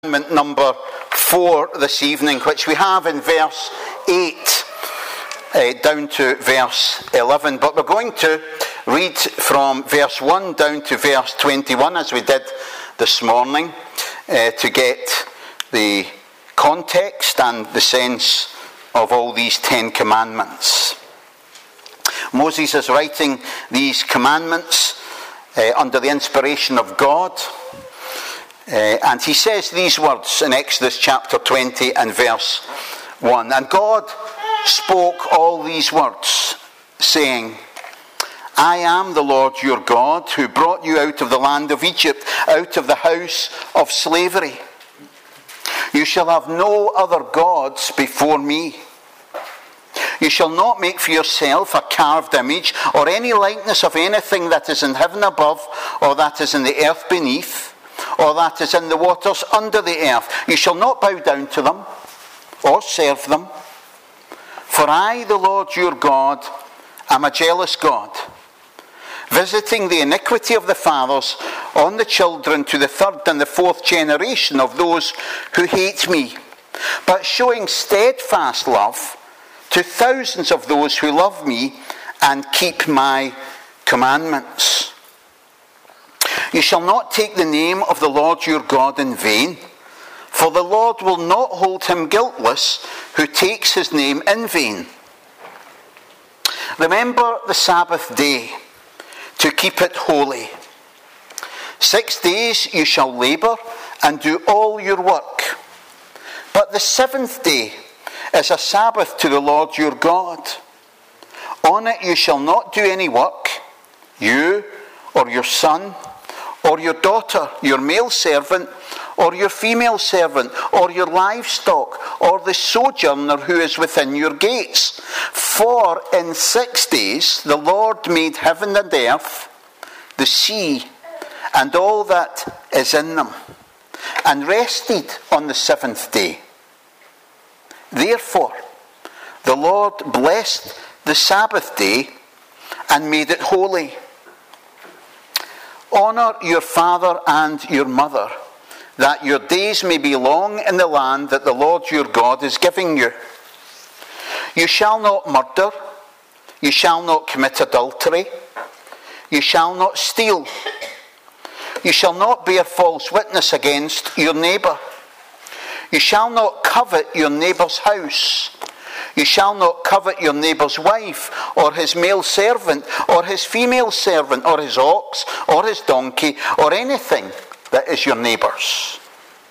Commandment number 4 this evening, which we have in verse 8 down to verse 11. But we're going to read from verse 1 down to verse 21 as we did this morning to get the context and the sense of all these 10 commandments. Moses is writing these commandments under the inspiration of God. And he says these words in Exodus chapter 20 and verse 1. And God spoke all these words, saying, I am the Lord your God, who brought you out of the land of Egypt, out of the house of slavery. You shall have no other gods before me. You shall not make for yourself a carved image, or any likeness of anything that is in heaven above, or that is in the earth beneath, or that is in the waters under the earth. You shall not bow down to them, or serve them. For I, the Lord your God, am a jealous God, visiting the iniquity of the fathers on the children to the third and the fourth generation of those who hate me, but showing steadfast love to thousands of those who love me and keep my commandments. You shall not take the name of the Lord your God in vain, for the Lord will not hold him guiltless who takes his name in vain. Remember the Sabbath day to keep it holy. 6 days you shall labour and do all your work. But the seventh day is a Sabbath to the Lord your God. On it you shall not do any work, you or your son, or your daughter, your male servant, or your female servant, or your livestock, or the sojourner who is within your gates. For in 6 days the Lord made heaven and earth, the sea, and all that is in them, and rested on the seventh day. Therefore the Lord blessed the Sabbath day and made it holy. Honour your father and your mother, that your days may be long in the land that the Lord your God is giving you. You shall not murder. You shall not commit adultery. You shall not steal. You shall not bear false witness against your neighbour. You shall not covet your neighbour's house. You shall not covet your neighbour's wife, or his male servant, or his female servant, or his ox, or his donkey, or anything that is your neighbour's.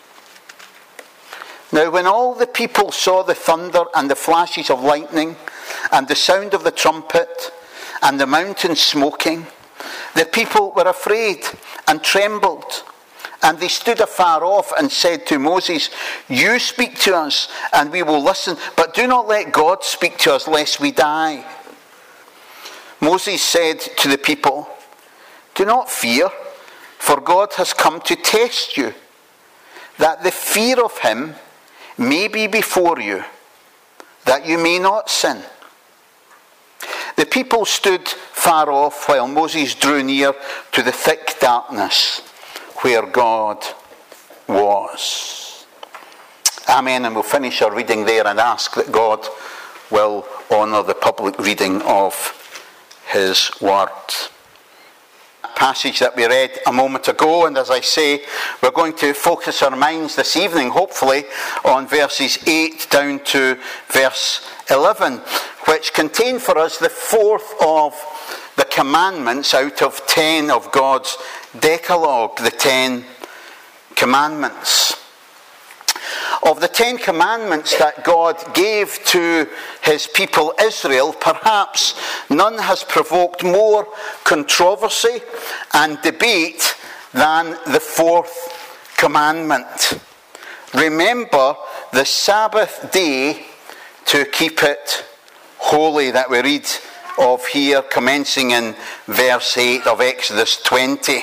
Now when all the people saw the thunder and the flashes of lightning, and the sound of the trumpet, and the mountain smoking, the people were afraid and trembled. And they stood afar off and said to Moses, You speak to us, and we will listen, but do not let God speak to us, lest we die. Moses said to the people, Do not fear, for God has come to test you, that the fear of him may be before you, that you may not sin. The people stood far off while Moses drew near to the thick darkness where God was. Amen. And we'll finish our reading there and ask that God will honour the public reading of his word. Passage that we read a moment ago, and as I say, we're going to focus our minds this evening, hopefully, on verses 8 down to verse 11, which contain for us the fourth of the commandments out of 10 of God's Decalogue, the 10 commandments. Of the 10 commandments that God gave to his people Israel, perhaps none has provoked more controversy and debate than the fourth commandment. Remember the Sabbath day to keep it holy, that we read of here, commencing in verse 8 of Exodus 20.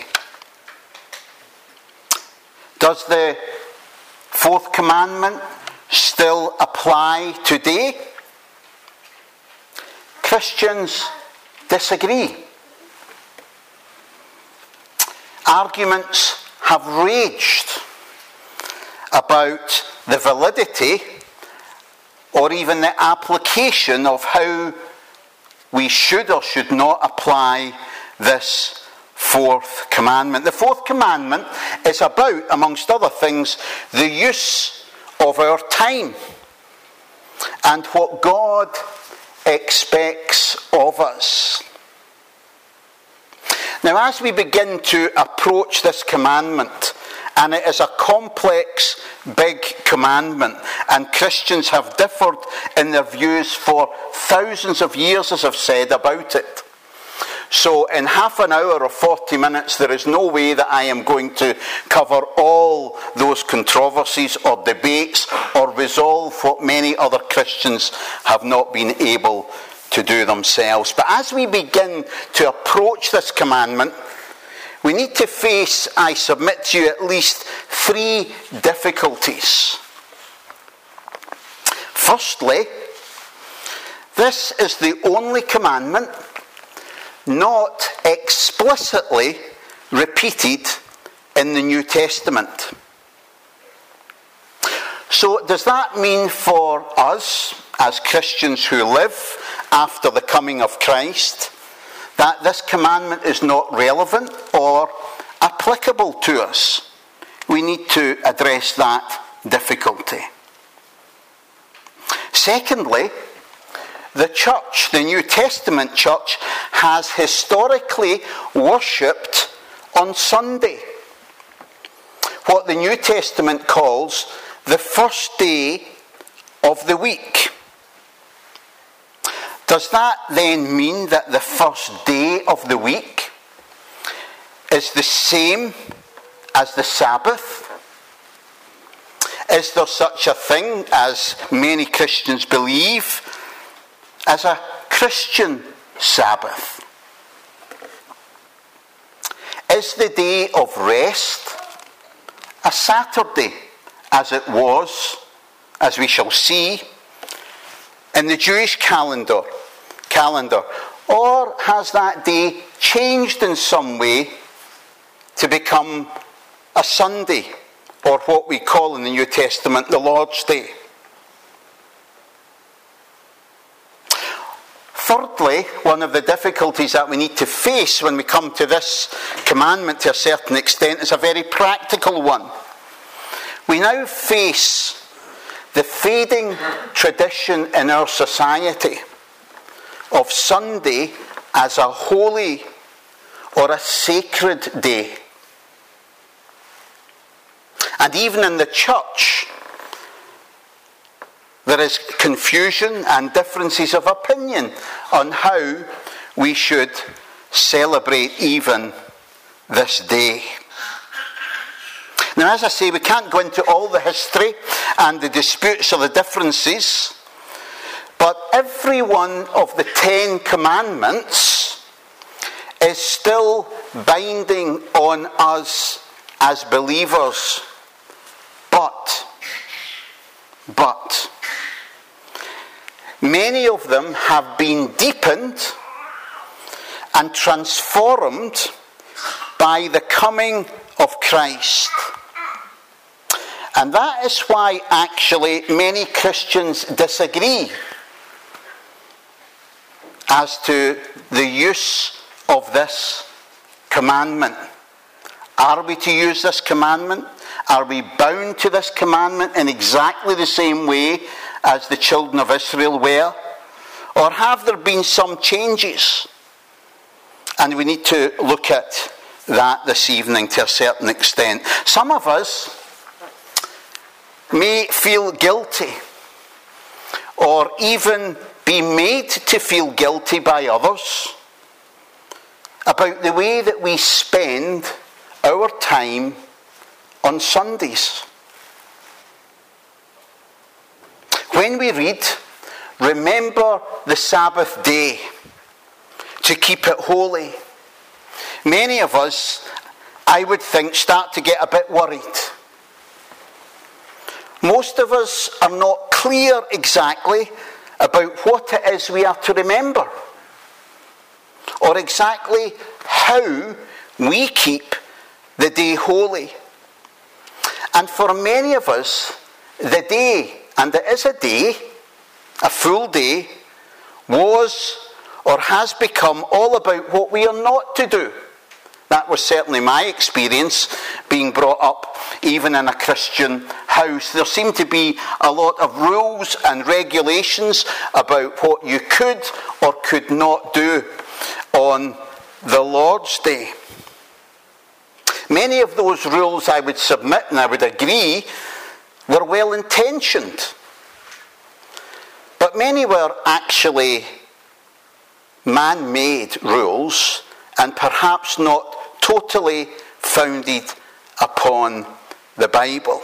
Does the fourth commandment still apply today? Christians disagree. Arguments have raged, about the validity or even the application of how we should or should not apply this fourth commandment. The fourth commandment is about, amongst other things, the use of our time and what God expects of us. Now, as we begin to approach this commandment, and it is a complex, big commandment, and Christians have differed in their views for thousands of years, as I've said, about it. So in half an hour or 40 minutes, there is no way that I am going to cover all those controversies or debates or resolve what many other Christians have not been able to do themselves. But as we begin to approach this commandment, we need to face, I submit to you, at least 3 difficulties. Firstly, this is the only commandment not explicitly repeated in the New Testament. So does that mean for us, as Christians who live after the coming of Christ, that this commandment is not relevant or applicable to us? We need to address that difficulty. Secondly, the church, the New Testament church, has historically worshipped on Sunday, what the New Testament calls the first day of the week. Does that then mean that the first day of the week is the same as the Sabbath? Is there such a thing, as many Christians believe, as a Christian Sabbath? Is the day of rest a Saturday, as it was, as we shall see, in the Jewish calendar, or has that day changed in some way to become a Sunday, or what we call in the New Testament the Lord's Day? Thirdly, one of the difficulties that we need to face when we come to this commandment to a certain extent is a very practical one. We now face the fading tradition in our society of Sunday as a holy or a sacred day. And even in the church, there is confusion and differences of opinion on how we should celebrate even this day. Now, as I say, we can't go into all the history and the disputes or the differences, but every one of the 10 commandments is still binding on us as believers. But many of them have been deepened and transformed by the coming of Christ. And that is why actually many Christians disagree as to the use of this commandment. Are we to use this commandment? Are we bound to this commandment in exactly the same way as the children of Israel were? Or have there been some changes? And we need to look at that this evening to a certain extent. Some of us may feel guilty or even be made to feel guilty by others about the way that we spend our time on Sundays. When we read, remember the Sabbath day to keep it holy, many of us, I would think, start to get a bit worried. Most of us are not clear exactly about what it is we are to remember, or exactly how we keep the day holy. And for many of us, the day, and it is a day, a full day, was or has become all about what we are not to do. That was certainly my experience being brought up even in a Christian house. There seemed to be a lot of rules and regulations about what you could or could not do on the Lord's Day. Many of those rules, I would submit and I would agree, were well intentioned. But many were actually man-made rules and perhaps not totally founded upon the Bible.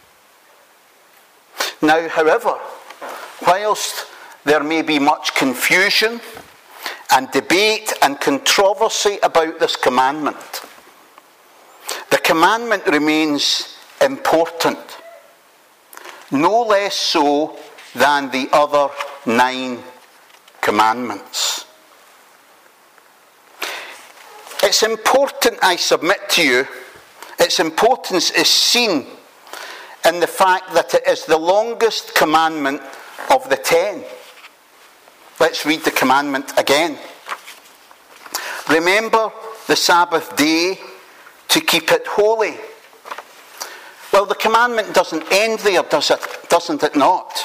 Now, however, whilst there may be much confusion and debate and controversy about this commandment, the commandment remains important, no less so than the other 9 commandments. Its important, I submit to you, its importance is seen in the fact that it is the longest commandment of the 10. Let's read the commandment again. Remember the Sabbath day to keep it holy. Well, the commandment doesn't end there, doesn't it not?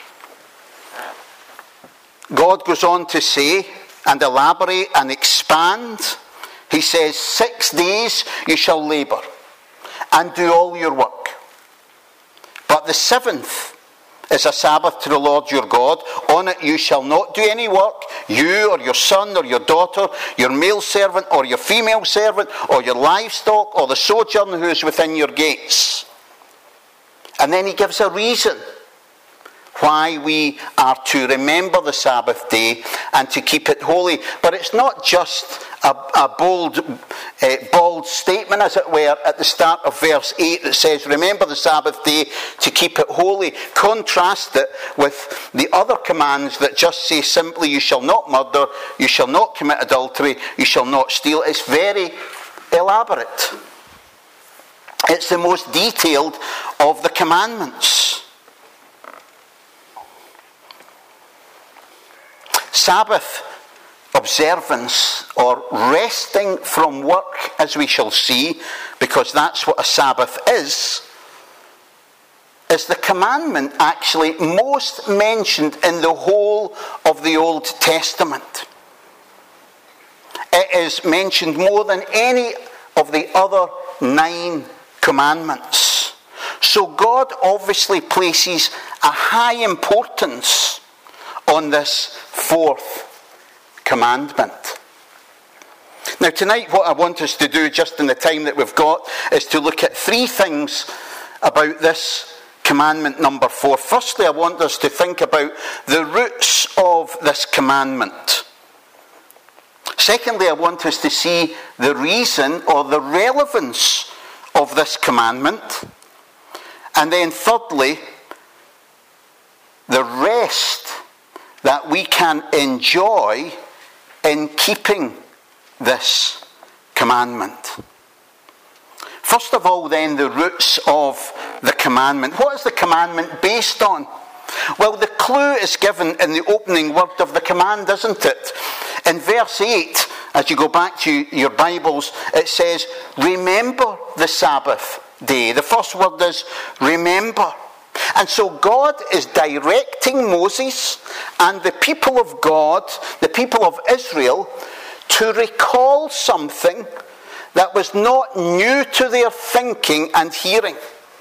God goes on to say and elaborate and expand. He says, 6 days you shall labour and do all your work. But the 7th is a Sabbath to the Lord your God. On it you shall not do any work, you or your son or your daughter, your male servant or your female servant, or your livestock, or the sojourner who is within your gates. And then he gives a reason why we are to remember the Sabbath day and to keep it holy. But it's not just a bald statement, as it were, at the start of verse 8 that says, remember the Sabbath day to keep it holy. Contrast it with the other commands that just say simply, you shall not murder, you shall not commit adultery, you shall not steal. It's very elaborate. It's the most detailed of the commandments. Sabbath observance, or resting from work, as we shall see, because that's what a Sabbath is the commandment actually most mentioned in the whole of the Old Testament. It is mentioned more than any of the other 9 commandments. So God obviously places a high importance on this 4th commandment. Now tonight what I want us to do, just in the time that we've got, is to look at 3 things about this commandment number 4. Firstly, I want us to think about the roots of this commandment. Secondly, I want us to see the reason or the relevance of this commandment. And then thirdly, the rest that we can enjoy in keeping this commandment. First of all, then, the roots of the commandment. What is the commandment based on? Well, the clue is given in the opening word of the command, isn't it? In verse 8, as you go back to your Bibles, it says, remember the Sabbath day. The first word is remember. And so God is directing Moses and the people of God, the people of Israel, to recall something that was not new to their thinking and hearing.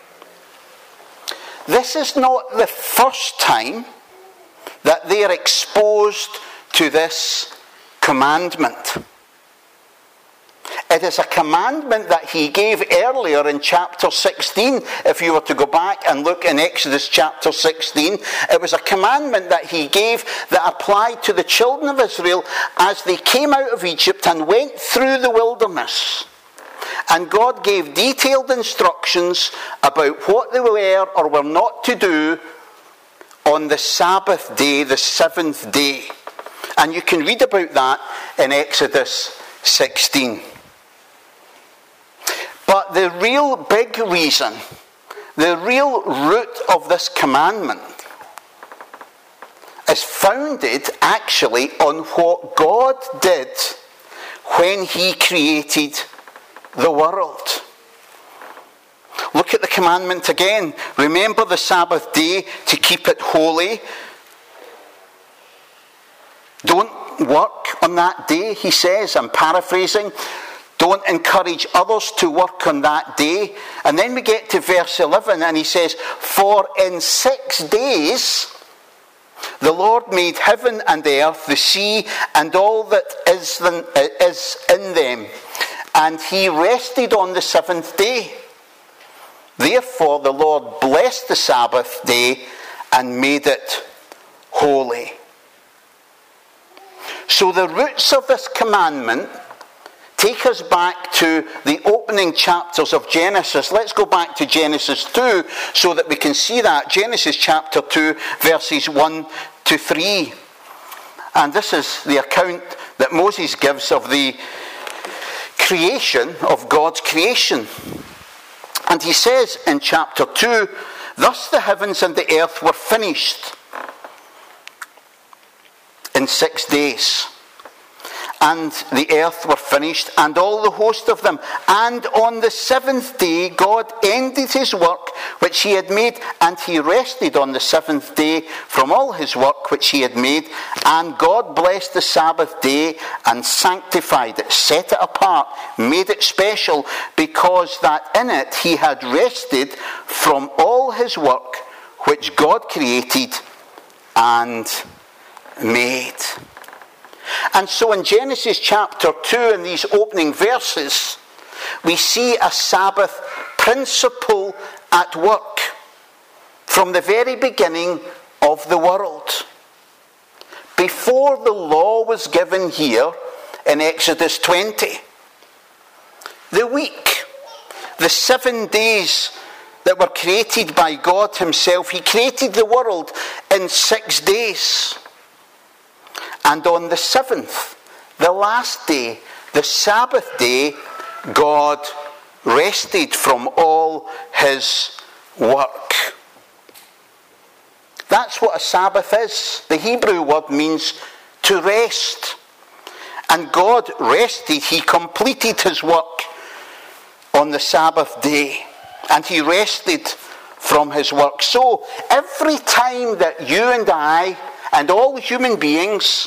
This is not the first time that they are exposed to this commandment. It is a commandment that he gave earlier in chapter 16. If you were to go back and look in Exodus chapter 16, it was a commandment that he gave that applied to the children of Israel as they came out of Egypt and went through the wilderness. And God gave detailed instructions about what they were or were not to do on the Sabbath day, the 7th day. And you can read about that in Exodus 16. But the real big reason the real root of this commandment is founded actually on what God did when he created the world. Look at the commandment again. Remember the Sabbath day to keep it holy. Don't work on that day, he says. I'm paraphrasing. Don't encourage others to work on that day. And then we get to verse 11 and he says, for in 6 days the Lord made heaven and earth, the sea, and all that is in them. And he rested on the 7th day. Therefore the Lord blessed the Sabbath day and made it holy. So the roots of this commandment take us back to the opening chapters of Genesis. Let's go back to Genesis 2 so that we can see that. Genesis chapter 2, verses 1 to 3. And this is the account that Moses gives of the creation, of God's creation. And he says in chapter 2, thus the heavens and the earth were finished in 6 days. And the earth were finished, and all the host of them. And on the 7th day, God ended his work which he had made, and he rested on the 7th day from all his work which he had made. And God blessed the Sabbath day and sanctified it, set it apart, made it special, because that in it he had rested from all his work which God created and made. And so in Genesis chapter 2, in these opening verses, we see a Sabbath principle at work from the very beginning of the world. Before the law was given here in Exodus 20, the week, the 7 days that were created by God himself, he created the world in 6 days. And on the 7th, the last day, the Sabbath day, God rested from all his work. That's what a Sabbath is. The Hebrew word means to rest. And God rested. He completed his work on the Sabbath day. And he rested from his work. So every time that you and I and all human beings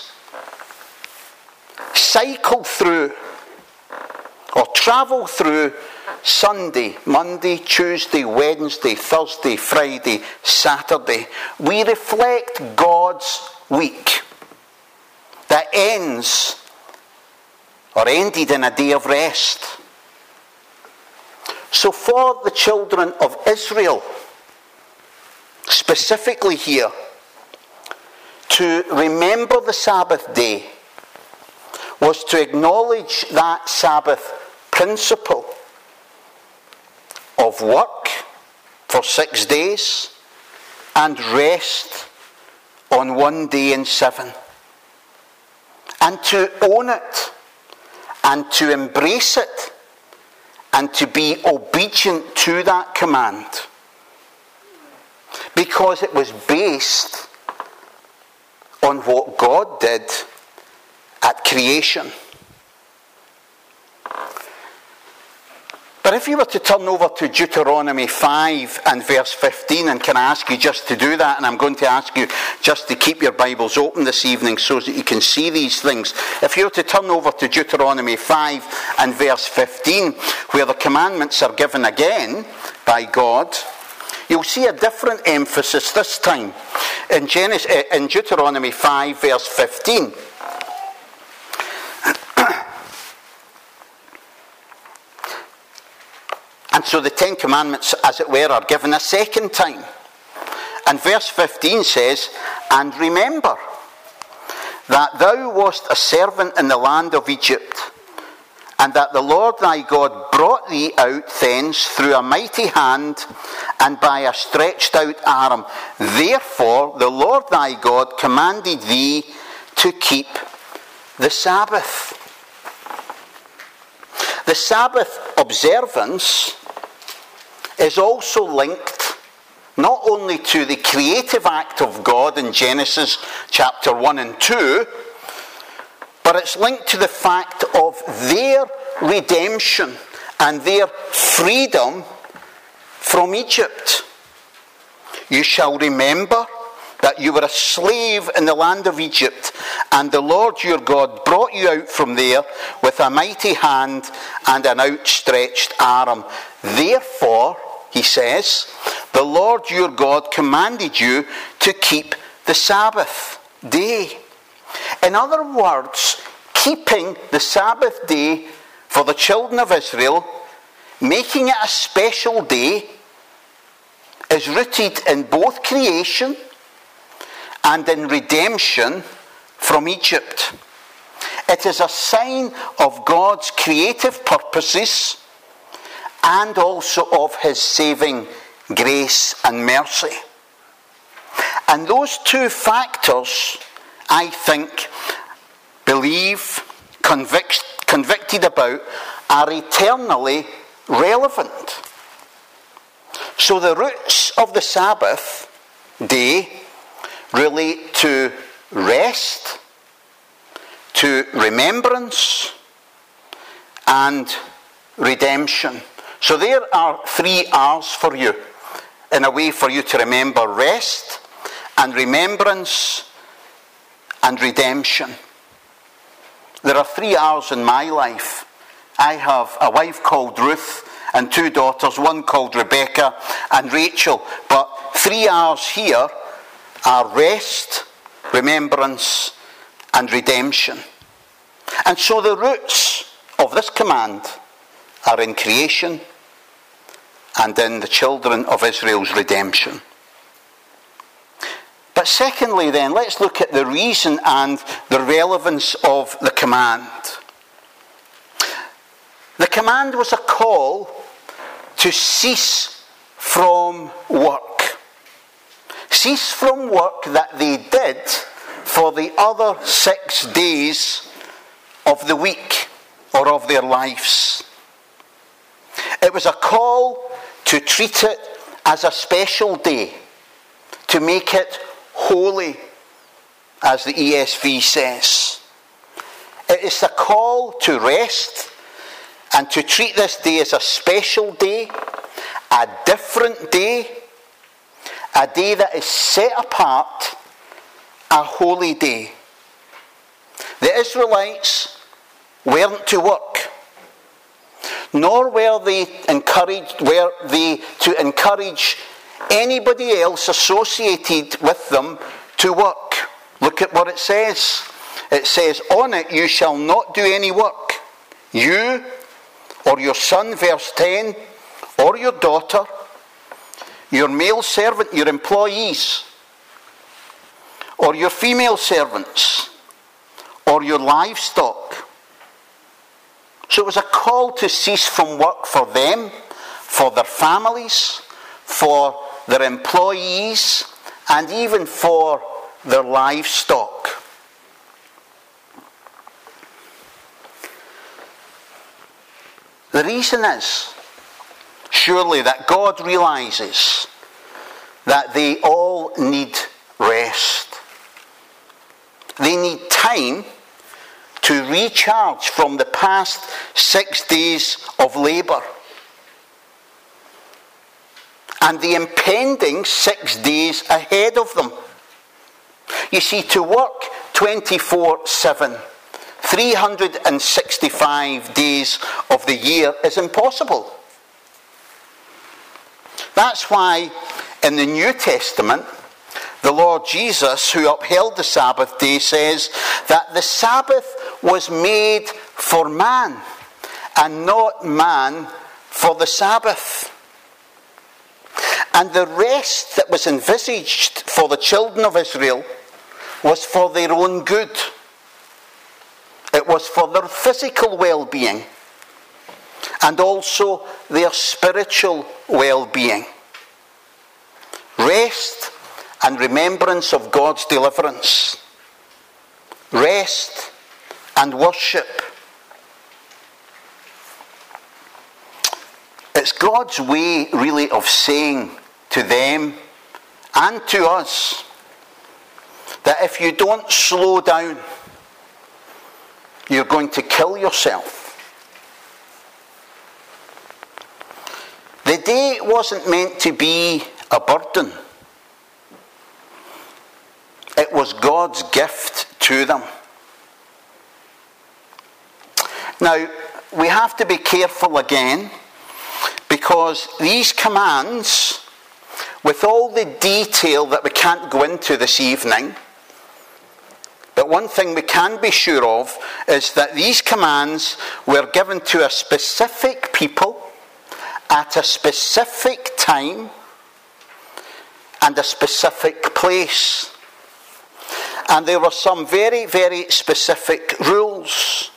cycle through or travel through Sunday, Monday, Tuesday, Wednesday, Thursday, Friday, Saturday, we reflect God's week that ends or ended in a day of rest. So for the children of Israel, specifically here, to remember the Sabbath day was to acknowledge that Sabbath principle of work for 6 days and rest on 1 day in 7. And to own it and to embrace it and to be obedient to that command, because it was based on what God did at creation. But if you were to turn over to Deuteronomy 5 and verse 15, and can I ask you just to do that, and I'm going to ask you just to keep your Bibles open this evening so that you can see these things. If you were to turn over to Deuteronomy 5 and verse 15, where the commandments are given again by God, you'll see a different emphasis this time. In Deuteronomy 5 verse 15, and so the 10 Commandments, as it were, are given a second time. And verse 15 says, and remember that thou wast a servant in the land of Egypt, and that the Lord thy God brought thee out thence through a mighty hand and by a stretched out arm. Therefore the Lord thy God commanded thee to keep the Sabbath. The Sabbath observance is also linked not only to the creative act of God in Genesis chapter 1 and 2, but it's linked to the fact of their redemption and their freedom from Egypt. You shall remember that you were a slave in the land of Egypt, and the Lord your God brought you out from there with a mighty hand and an outstretched arm. Therefore, he says, the Lord your God commanded you to keep the Sabbath day. In other words, keeping the Sabbath day for the children of Israel, making it a special day, is rooted in both creation and in redemption from Egypt. It is a sign of God's creative purposes and also of his saving grace and mercy. And those two factors, I think, convicted about, are eternally relevant. So the roots of the Sabbath day relate to rest, to remembrance, and redemption. So there are 3 R's for you, in a way for you to remember: rest and remembrance and redemption. There are 3 R's in my life. I have a wife called Ruth and 2 daughters, one called Rebecca and Rachel. But 3 R's here are rest, remembrance, and redemption. And so the roots of this command are in creation and in the children of Israel's redemption. But secondly then, let's look at the reason and the relevance of the command. The command was a call to cease from work. Cease from work that they did for the other 6 days of the week or of their lives. It was a call to treat it as a special day, to make it holy, as the ESV says. It is a call to rest and to treat this day as a special day, a different day, a day that is set apart, a holy day. The Israelites weren't to work, nor were they to encourage anybody else associated with them to work. Look at what it says. It says, on it you shall not do any work. You or your son, verse 10, or your daughter, your male servant, your employees, or your female servants, or your livestock. So it was a call to cease from work for them, for their families, for their employees, and even for their livestock. The reason is, surely, that God realizes that they all need rest. They need time to recharge from the past 6 days of labour and the impending 6 days ahead of them. You see, to work 24/7, 365 days of the year is impossible. That's why in the New Testament, the Lord Jesus, who upheld the Sabbath day, says that the Sabbath was made for man and not man for the Sabbath. And the rest that was envisaged for the children of Israel was for their own good. It was for their physical well-being and also their spiritual well-being. Rest and remembrance of God's deliverance. Rest and worship. It's God's way, really, of saying to them and to us that if you don't slow down, you're going to kill yourself. The day wasn't meant to be a burden. It was God's gift to them. Now, we have to be careful again, because these commands, with all the detail that we can't go into this evening, but one thing we can be sure of is that these commands were given to a specific people at a specific time and a specific place. And there were some very, very specific rules.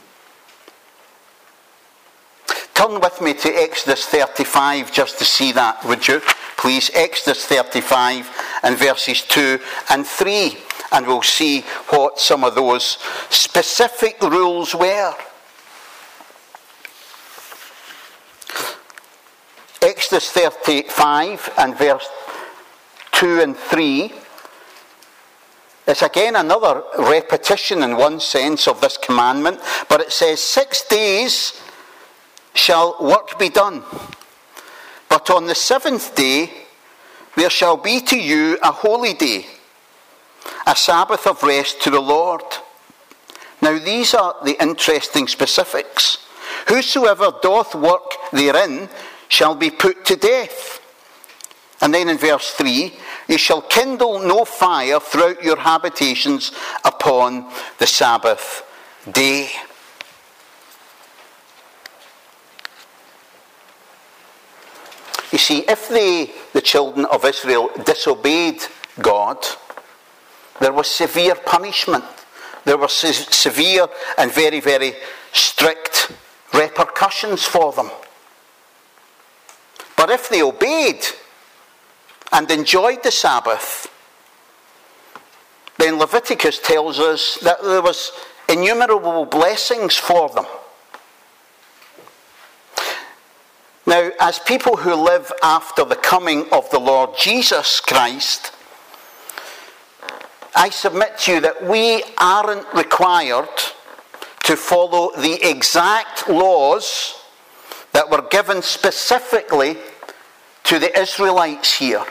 Turn with me to Exodus 35 just to see that, would you? Please, Exodus 35 and verses 2 and 3. And we'll see what some of those specific rules were. Exodus 35 and verse 2 and 3. It's again another repetition in one sense of this commandment. But it says, 6 days shall work be done. But on the 7th day there shall be to you a holy day, a Sabbath of rest to the Lord. Now these are the interesting specifics. Whosoever doth work therein shall be put to death. And then in verse 3, you shall kindle no fire throughout your habitations upon the Sabbath day. You see, if the children of Israel disobeyed God, there was severe punishment. There were severe and very, very strict repercussions for them. But if they obeyed and enjoyed the Sabbath, then Leviticus tells us that there was innumerable blessings for them. Now, as people who live after the coming of the Lord Jesus Christ, I submit to you that we aren't required to follow the exact laws that were given specifically to the Israelites here.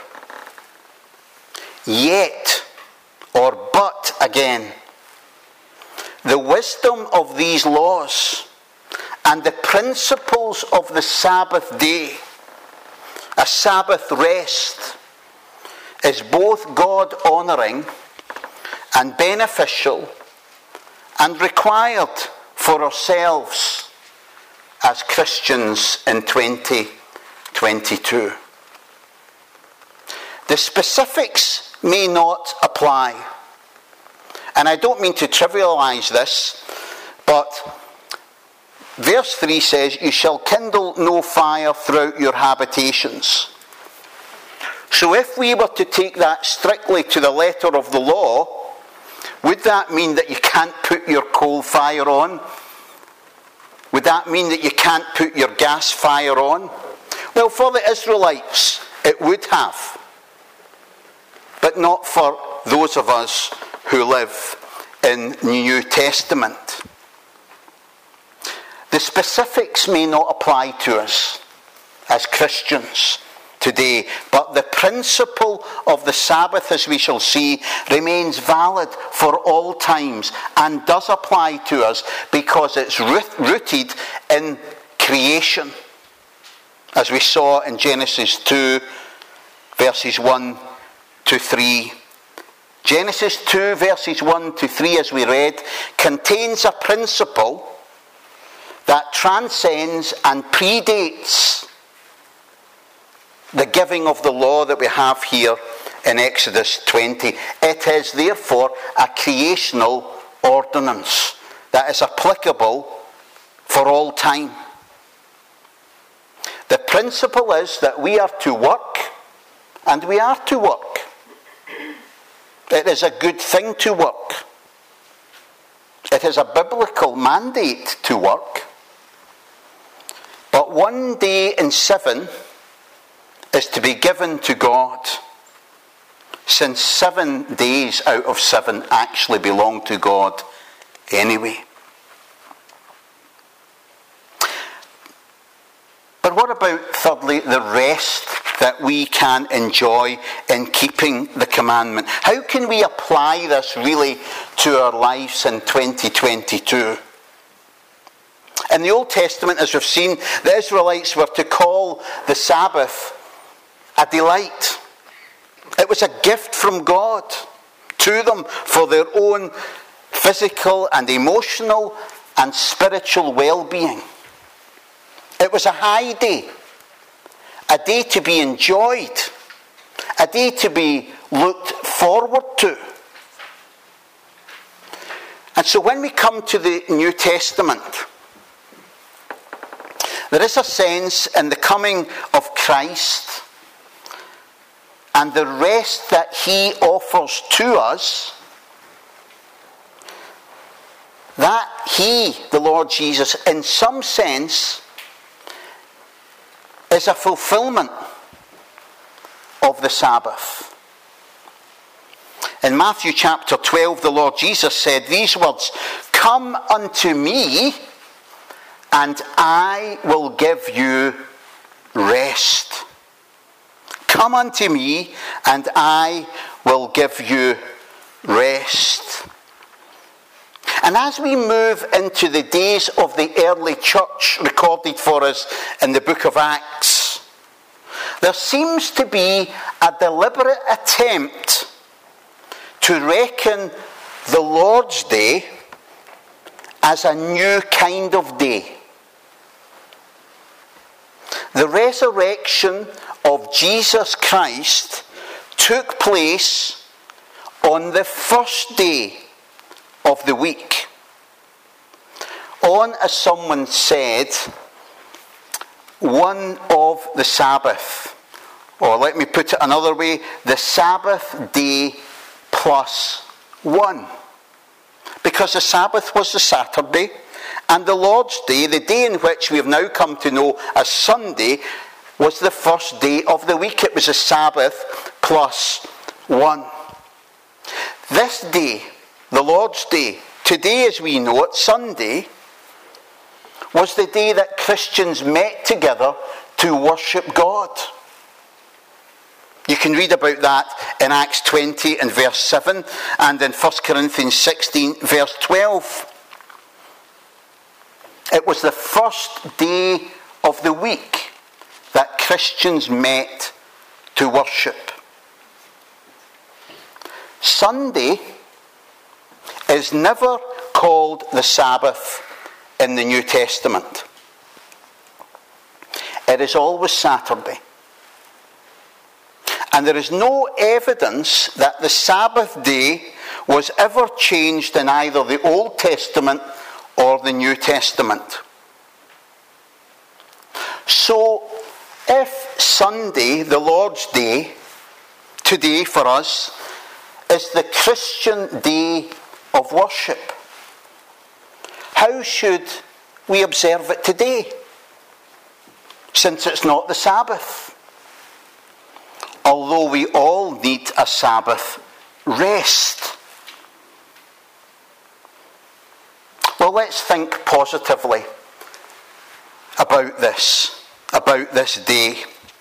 Yet, or but again, the wisdom of these laws and the principles of the Sabbath day, a Sabbath rest, is both God-honouring and beneficial and required for ourselves as Christians in 2022. The specifics may not apply. And I don't mean to trivialise this, but verse 3 says, you shall kindle no fire throughout your habitations. So if we were to take that strictly to the letter of the law, would that mean that you can't put your coal fire on? Would that mean that you can't put your gas fire on? Well, for the Israelites, it would have. But not for those of us who live in the New Testament. The specifics may not apply to us as Christians today, but the principle of the Sabbath, as we shall see, remains valid for all times and does apply to us because it's rooted in creation, as we saw in Genesis 2, verses 1 to 3. Genesis 2, verses 1 to 3, as we read, contains a principle that transcends and predates the giving of the law that we have here in Exodus 20. It is therefore a creational ordinance that is applicable for all time. The principle is that we are to work, and we are to work. It is a good thing to work. It is a biblical mandate to work. But But one day in 7 is to be given to God, since 7 days out of 7 actually belong to God anyway. But what about, thirdly, the rest that we can enjoy in keeping the commandment? How can we apply this really to our lives in 2022? In the Old Testament, as we've seen, the Israelites were to call the Sabbath a delight. It was a gift from God to them for their own physical and emotional and spiritual well-being. It was a high day, a day to be enjoyed, a day to be looked forward to. And so when we come to the New Testament, there is a sense in the coming of Christ and the rest that he offers to us, that he, the Lord Jesus, in some sense, is a fulfillment of the Sabbath. In Matthew chapter 12, the Lord Jesus said these words, "Come unto me, and I will give you rest." Come unto me, and I will give you rest. And as we move into the days of the early church recorded for us in the book of Acts, there seems to be a deliberate attempt to reckon the Lord's Day as a new kind of day. The resurrection of Jesus Christ took place on the first day of the week. On, as someone said, one of the Sabbath. Or let me put it another way, the Sabbath day plus one. Because the Sabbath was the Saturday, and the Lord's Day, the day in which we have now come to know as Sunday, was the first day of the week. It was a Sabbath plus one. This day, the Lord's Day, today as we know it, Sunday, was the day that Christians met together to worship God. You can read about that in Acts 20 and verse 7 and in 1 Corinthians 16 verse 12. It was the first day of the week that Christians met to worship. Sunday is never called the Sabbath in the New Testament. It is always Saturday. And there is no evidence that the Sabbath day was ever changed in either the Old Testament or the New Testament. So, if Sunday, the Lord's Day, today for us, is the Christian day of worship, how should we observe it today, since it's not the Sabbath? Although we all need a Sabbath rest. Well, let's think positively about this day.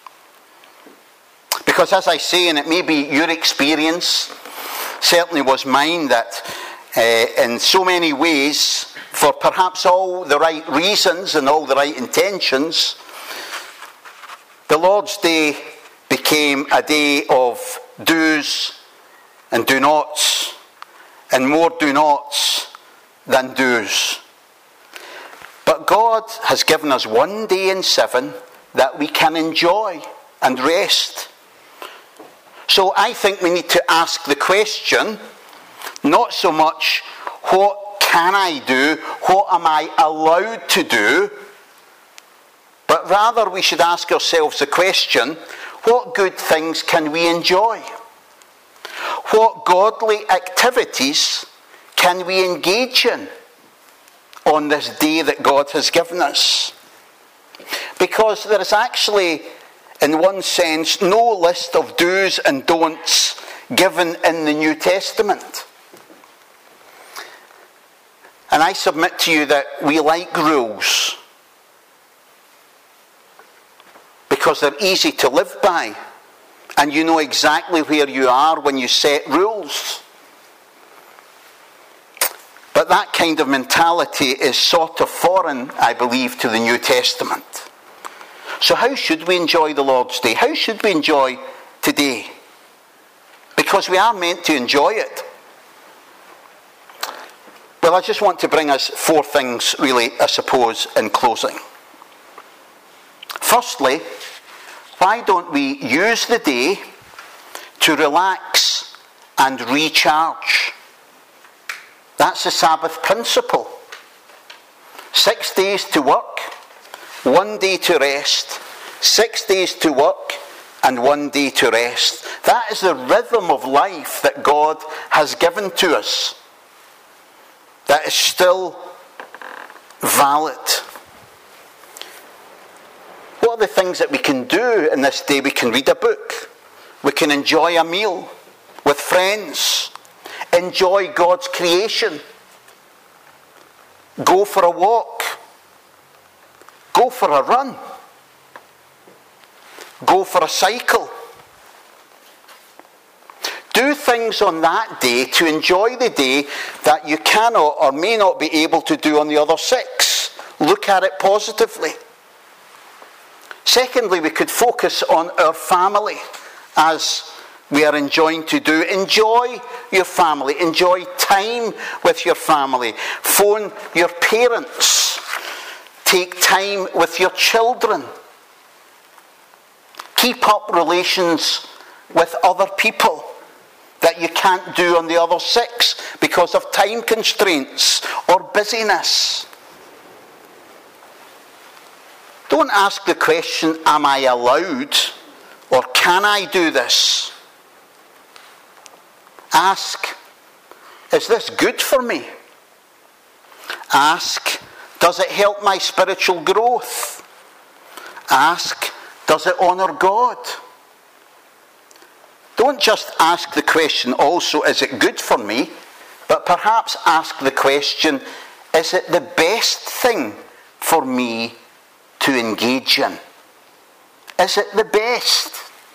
Because as I say, and it may be your experience, certainly was mine, that in so many ways, for perhaps all the right reasons and all the right intentions, the Lord's Day became a day of do's and do nots, and more do nots than do's. But God has given us one day in 7 that we can enjoy and rest. So I think we need to ask the question, not so much what can I do, what am I allowed to do, but rather we should ask ourselves the question, what good things can we enjoy? What godly activities can we engage in on this day that God has given us? Because there is actually, in one sense, no list of do's and don'ts given in the New Testament. And I submit to you that we like rules because they're easy to live by, and you know exactly where you are when you set rules. But that kind of mentality is sort of foreign, I believe, to the New Testament. So how should we enjoy the Lord's Day? How should we enjoy today? Because we are meant to enjoy it. Well, I just want to bring us 4 things, really, I suppose, in closing. Firstly, why don't we use the day to relax and recharge? That's the Sabbath principle. 6 days to work, 1 day to rest. 6 days to work and 1 day to rest. That is the rhythm of life that God has given to us. That is still valid. What are the things that we can do in this day? We can read a book. We can enjoy a meal with friends. Enjoy God's creation. Go for a walk. Go for a run. Go for a cycle. Do things on that day to enjoy the day that you cannot or may not be able to do on the other 6. Look at it positively. Secondly, we could focus on our family as we are enjoined to do. Enjoy your family. Enjoy time with your family. Phone your parents. Take time with your children. Keep up relations with other people that you can't do on the other 6 because of time constraints or busyness. Don't ask the question, am I allowed or can I do this? Ask, is this good for me? Ask, does it help my spiritual growth? Ask, does it honour God? Don't just ask the question also, is it good for me? But perhaps ask the question, is it the best thing for me to engage in? Is it the best?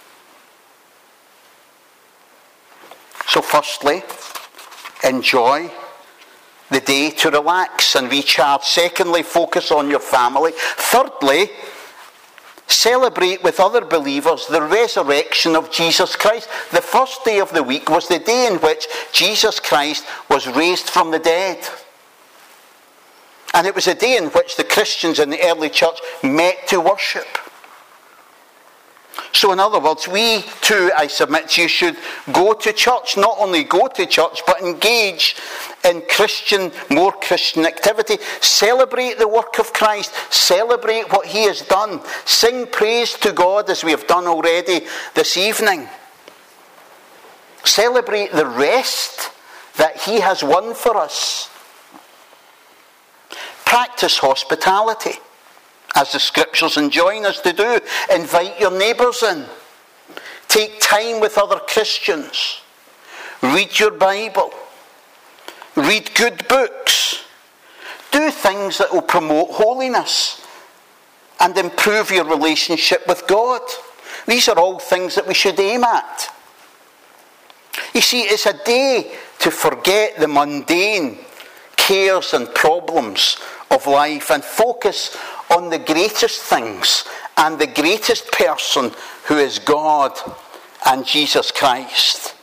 So firstly, enjoy the day to relax and recharge. Secondly, focus on your family. Thirdly, celebrate with other believers the resurrection of Jesus Christ. The first day of the week was the day in which Jesus Christ was raised from the dead. And it was a day in which the Christians in the early church met to worship. So in other words, we too, I submit to you, should go to church. Not only go to church, but engage in more Christian activity. Celebrate the work of Christ. Celebrate what he has done. Sing praise to God as we have done already this evening. Celebrate the rest that he has won for us. Practice hospitality, as the scriptures enjoin us to do. Invite your neighbours in. Take time with other Christians. Read your Bible. Read good books. Do things that will promote holiness and improve your relationship with God. These are all things that we should aim at. You see, it's a day to forget the mundane cares and problems of life and focus on the greatest things and the greatest person, who is God and Jesus Christ.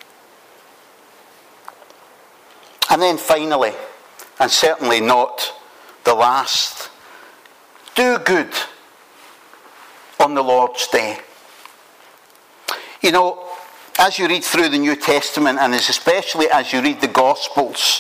And then finally, and certainly not the last, do good on the Lord's Day. You know, as you read through the New Testament, and especially as you read the Gospels,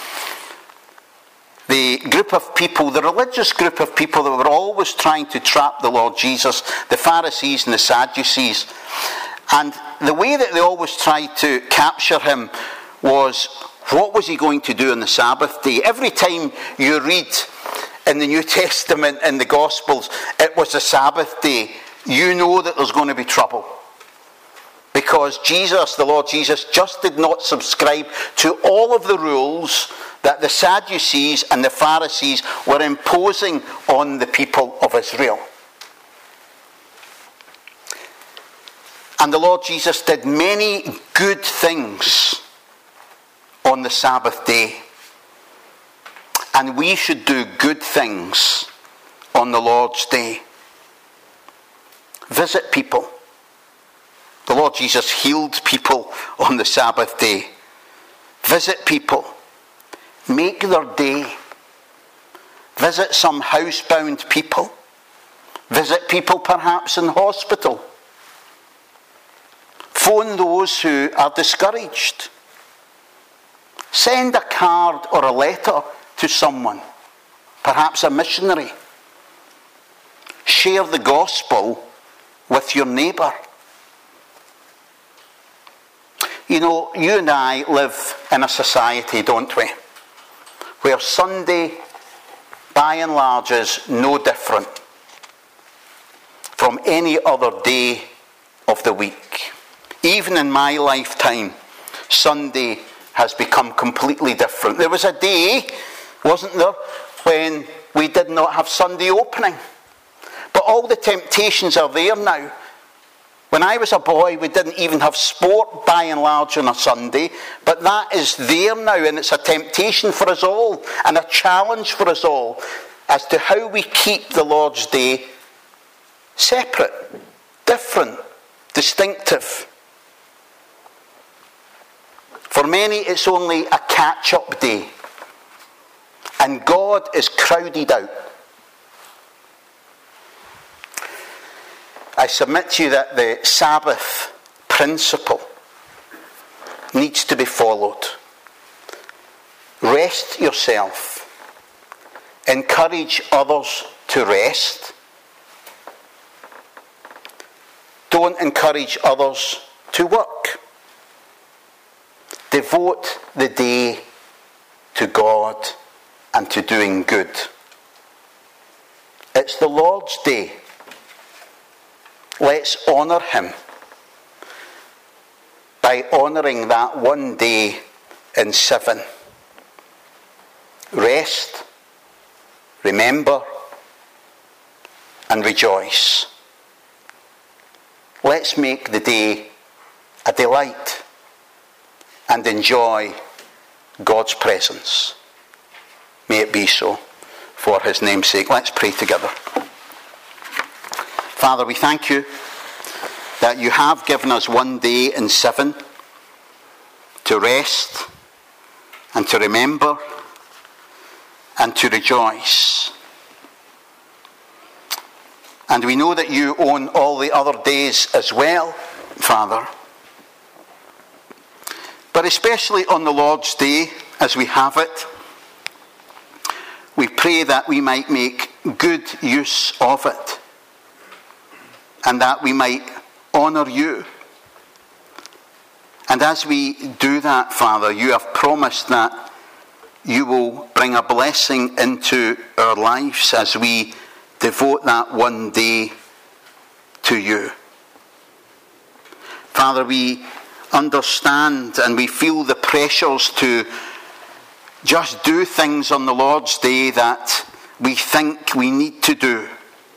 the group of people, the religious group of people that were always trying to trap the Lord Jesus, the Pharisees and the Sadducees, and the way that they always tried to capture him was, what was he going to do on the Sabbath day? Every time you read in the New Testament, in the Gospels, it was the Sabbath day, you know that there's going to be trouble. Because Jesus, the Lord Jesus, just did not subscribe to all of the rules that the Sadducees and the Pharisees were imposing on the people of Israel. And the Lord Jesus did many good things on the Sabbath day. And we should do good things on the Lord's day. Visit people. The Lord Jesus healed people on the Sabbath day. Visit people. Make their day. Visit some housebound people. Visit people perhaps in hospital. Phone those who are discouraged. Send a card or a letter to someone, perhaps a missionary. Share the gospel with your neighbour. You know, you and I live in a society, don't we, where Sunday, by and large, is no different from any other day of the week. Even in my lifetime, Sunday has become completely different. There was a day, wasn't there, when we did not have Sunday opening. But all the temptations are there now. When I was a boy, we didn't even have sport by and large on a Sunday. But that is there now, and it's a temptation for us all, and a challenge for us all, as to how we keep the Lord's Day separate, different, distinctive. For many, it's only a catch-up day. And God is crowded out. I submit to you that the Sabbath principle needs to be followed. Rest yourself. Encourage others to rest. Don't encourage others to work. Devote the day to God and to doing good. It's the Lord's day. Let's honour him by honouring that one day in 7. Rest, remember, and rejoice. Let's make the day a delight and enjoy God's presence. May it be so for his name's sake. Let's pray together. Father, we thank you that you have given us one day in 7 to rest and to remember and to rejoice. And we know that you own all the other days as well, Father. But especially on the Lord's Day, as we have it, we pray that we might make good use of it, and that we might honour you. And as we do that, Father, you have promised that you will bring a blessing into our lives as we devote that one day to you. Father, we understand and we feel the pressures to just do things on the Lord's Day that we think we need to do,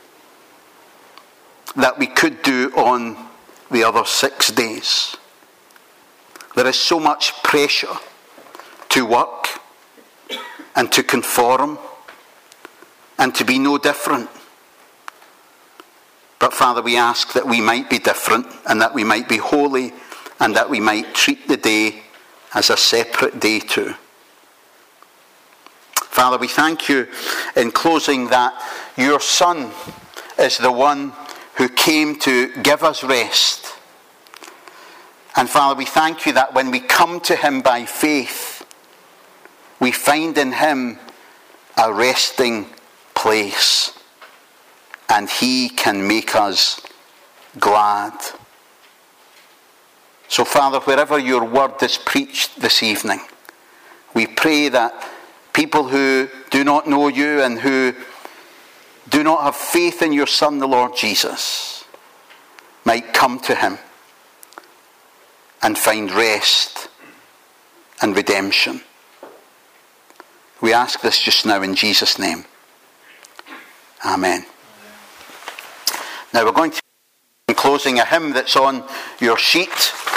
that we could do on the other 6 days. There is so much pressure to work and to conform and to be no different. But Father, we ask that we might be different and that we might be holy and that we might treat the day as a separate day too. Father, we thank you in closing that your Son is the one who came to give us rest. And Father, we thank you that when we come to him by faith, we find in him a resting place. And he can make us glad. So Father, wherever your word is preached this evening, we pray that people who do not know you and who do not have faith in your Son, the Lord Jesus, might come to him and find rest and redemption. We ask this just now in Jesus' name. Amen. Now we're going to, in closing, a hymn that's on your sheet.